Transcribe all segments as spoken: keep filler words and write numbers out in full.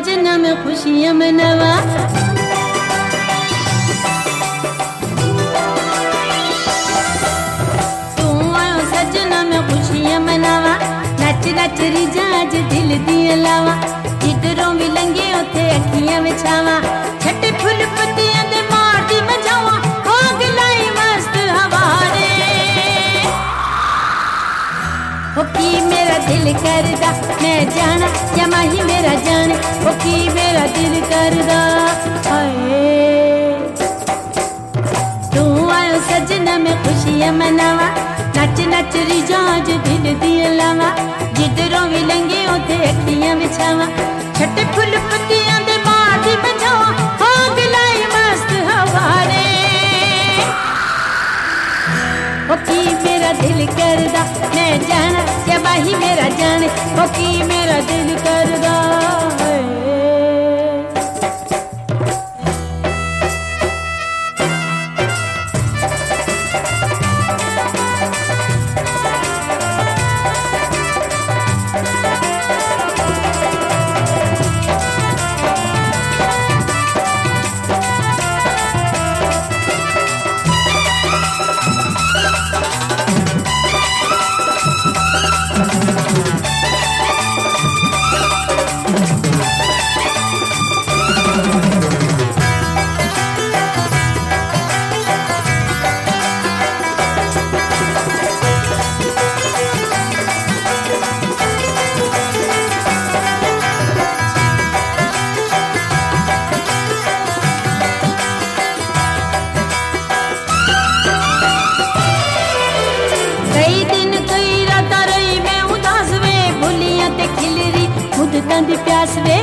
सजना में खुशियां मनावा। तू आयो सजना में खुशियां मनावा, नच नच रिजाज दिल दिया लावा। जिधरों भी लंघे उथे अखियां विछावा, छटे फुल पत्तियां दे मारदी मजावा, आग लाई मस्त हवारे। हो की मेरा दिल करदा मैं जाना, या माही मेरा जाने, हो की मेरा दिल करदा। हाय तू आयो सजना में खुशियां मनावा, नच नच रिजाज दिल दिया लावा। जिधरों भी लंघे उथे अखियां विछावा, छटे फुल पत्तियां दे मारदी मजावा, आग लाई मस्त हवारे। हो की मेरा दिल करदा मैं जाना, या बाही मेरा जाने, हो की मेरा दिल करदा। दी प्यास वे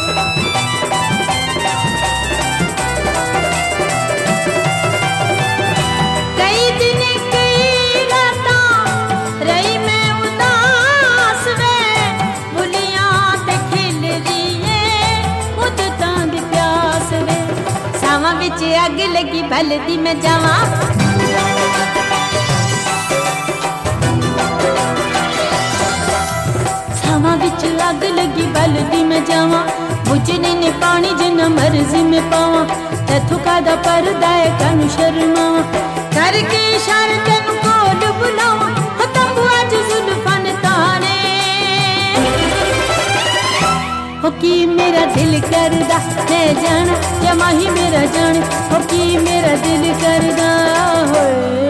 कई दिन कई रातां रही मैं उदास वे, बुलियां ते खिल रही मुद्दतां दी प्यास वे। सावां विच अग लगी बलदी मैं जावां, विच अग लगी बलदी मैं जावां। बुझने ने पानी जिन्ना मर्जी में पावां, तैथों कादा परदा है कानू शर्मावां। करके इशारे तेनू कोल बुलावां, हो तंबू अज जुल्फां ने ताने। हो की मेरा दिल करदा मैं जाना, या माही मेरा जाने, हो की मेरा दिल करदा। होए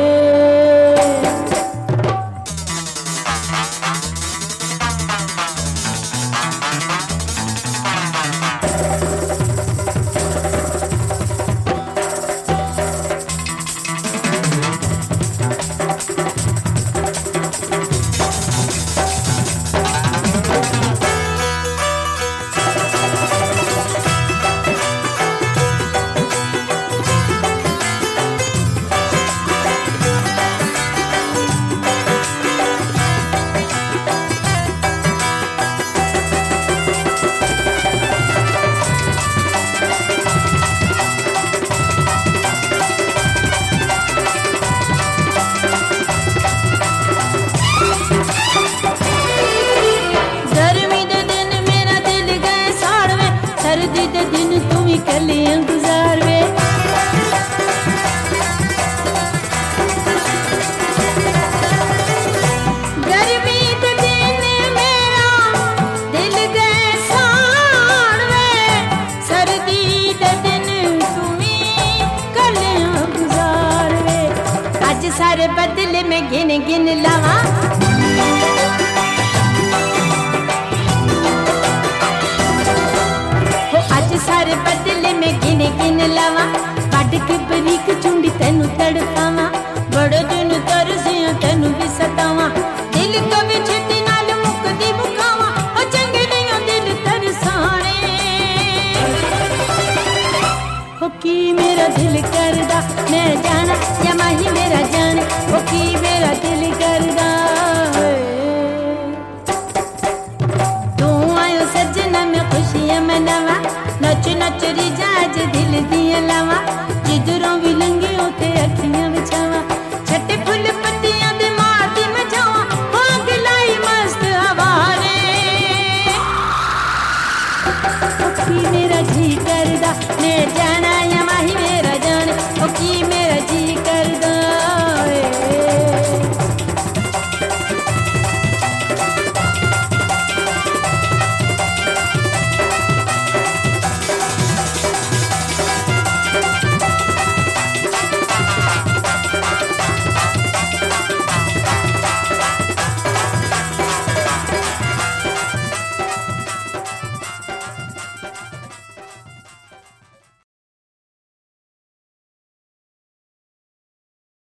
कलियां गुजार वे। गर्मी दे दिन मेरा दिल गए साड़ वे, सर्दी दे दिन तुम्हें कलियां गुजार वे। अज सारे बदले में गिन गिन लावा, सारे बदले में गिन गिन लावा। कट के बरीक चुंडी तेनू तड़पावा, बड़े दिन तरसियां तेनू भी सतावा। दिल कभी छेती नाल मुकदी मुकावा, ओ चंगे नहीं दिल तरसाने। हो की मेरा दिल करदा मैं जाना, या माही मेरा जाने, हो की मेरा दिल करदा। तू आयो सजना में खुशियां मनावा, नच नच रिजाज दिल दिया लावा। जिधरों भी लंघे उथे अखियां विछावा, छटे फुल मैं जाना